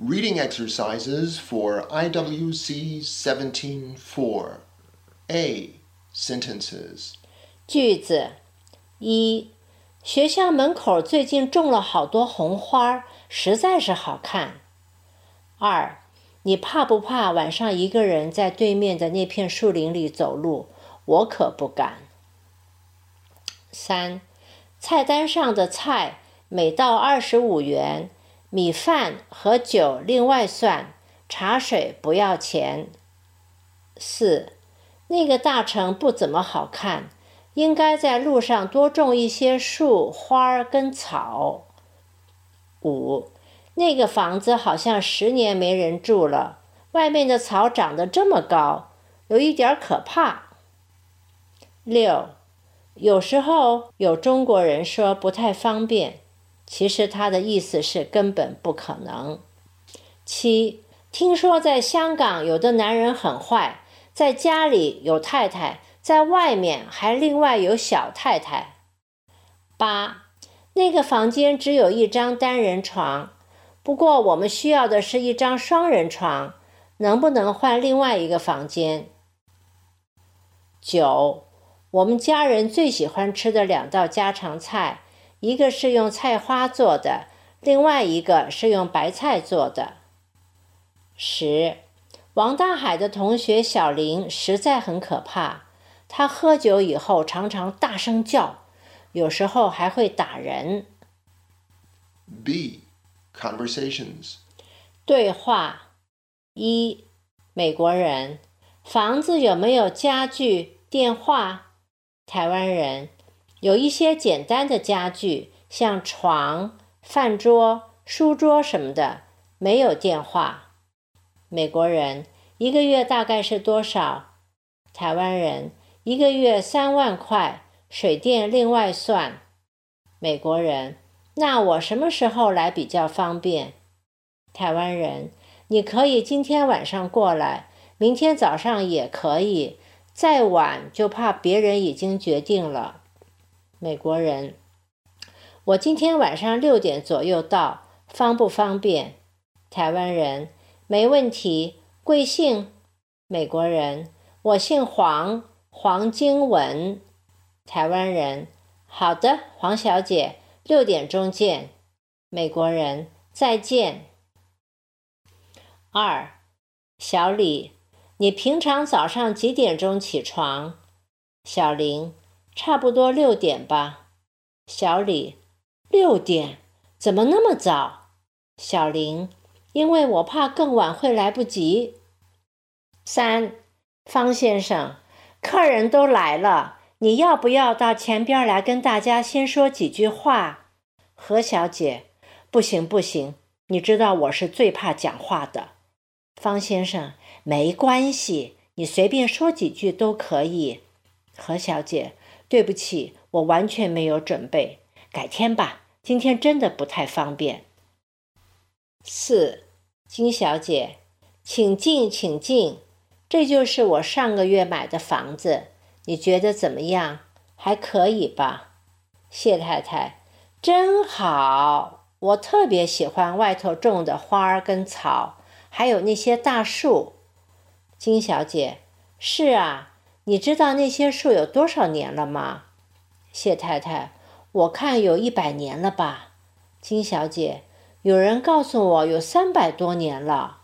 Reading exercises for IWC 17-4. A. Sentences. 句子一，学校门口最近种了好多红花，实在是好看。二，你怕不怕晚上一个人在对面的那片树林里走路？我可不敢。三，菜单上的菜每道25元，米饭和酒另外算，茶水不要钱。四，那个大城不怎么好看，应该在路上多种一些树、花跟草。五，那个房子好像10年没人住了，外面的草长得这么高，有一点可怕。六，有时候有中国人说不太方便，其实他的意思是根本不可能。七，听说在香港有的男人很坏，在家里有太太，在外面还另外有小太太。八，那个房间只有一张单人床，不过我们需要的是一张双人床，能不能换另外一个房间？九，我们家人最喜欢吃的2道家常菜，一个是用菜花做的，另外一个是用白菜做的。10，王大海的同学小林实在很可怕，他喝酒以后常常大声叫，有时候还会打人。 B. Conversations. 对话一，美国人，房子有没有家具、电话？台湾人，有一些简单的家具，像床、饭桌、书桌什么的，没有电话。美国人，一个月大概是多少？台湾人，一个月3万块，水电另外算。美国人，那我什么时候来比较方便？台湾人，你可以今天晚上过来，明天早上也可以，再晚就怕别人已经决定了。美国人，我今天晚上6点左右到，方不方便？台湾人，没问题，贵姓？美国人，我姓黄，黄金文。台湾人，好的，黄小姐，6点钟见。美国人，再见。2，小李，你平常早上几点钟起床？小林，差不多6点吧。小李，6点？怎么那么早？小林，因为我怕更晚会来不及。3，方先生，客人都来了，你要不要到前边来跟大家先说几句话？何小姐，不行不行，你知道我是最怕讲话的。方先生，没关系，你随便说几句都可以。何小姐，对不起，我完全没有准备，改天吧，今天真的不太方便。4，金小姐，请进请进，这就是我上个月买的房子，你觉得怎么样？还可以吧？谢太太，真好，我特别喜欢外头种的花跟草，还有那些大树。金小姐，是啊，你知道那些树有多少年了吗？谢太太，我看有100年了吧。金小姐，有人告诉我有300多年了。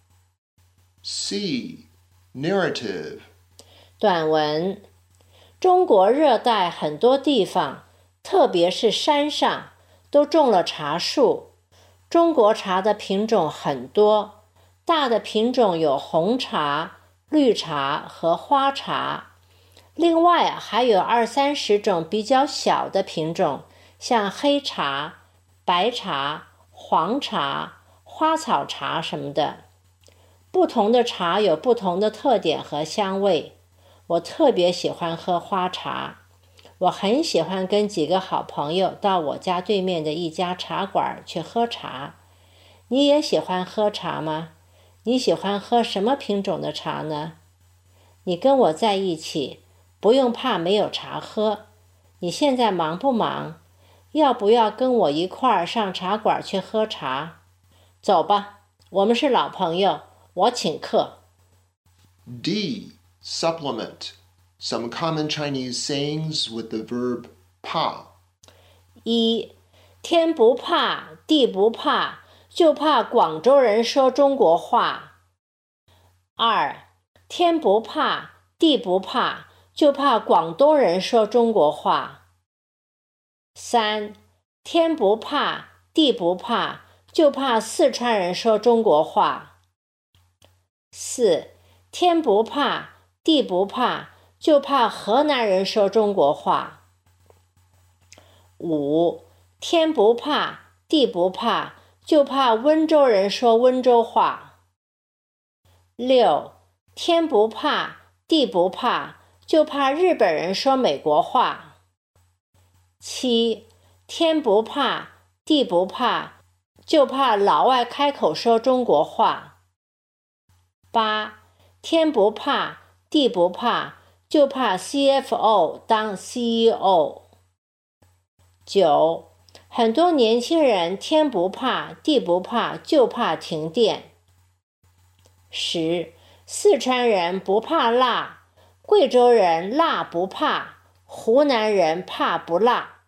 C. Narrative. 短文，中国热带很多地方，特别是山上，都种了茶树。中国茶的品种很多，大的品种有红茶、绿茶和花茶，另外还有20-30种比较小的品种，像黑茶、白茶、黄茶、花草茶什么的。不同的茶有不同的特点和香味，我特别喜欢喝花茶。我很喜欢跟几个好朋友到我家对面的一家茶馆去喝茶。你也喜欢喝茶吗？你喜欢喝什么品种的茶呢？你跟我在一起，不用怕没有茶喝。你现在忙不忙？要不要跟我一块儿上茶馆去喝茶？走吧， 我们是老朋友，我请客。 D. Supplement. Some common Chinese sayings with the verb 怕。 一，天不怕地不怕，就怕广州人说中国话。二，天不怕地不怕，就怕广东人说中国话。三，天不怕地不怕，就怕四川人说中国话。四，天不怕地不怕，就怕河南人说中国话。五，天不怕地不怕，就怕温州人说温州话。六，天不怕地不怕，就怕日本人说美国话。七，天不怕地不怕，就怕老外开口说中国话。八，天不怕地不怕，就怕 CFO 当 CEO。九，很多年轻人天不怕地不怕，就怕停电。十，四川人不怕辣，贵州人辣不怕，湖南人怕不辣。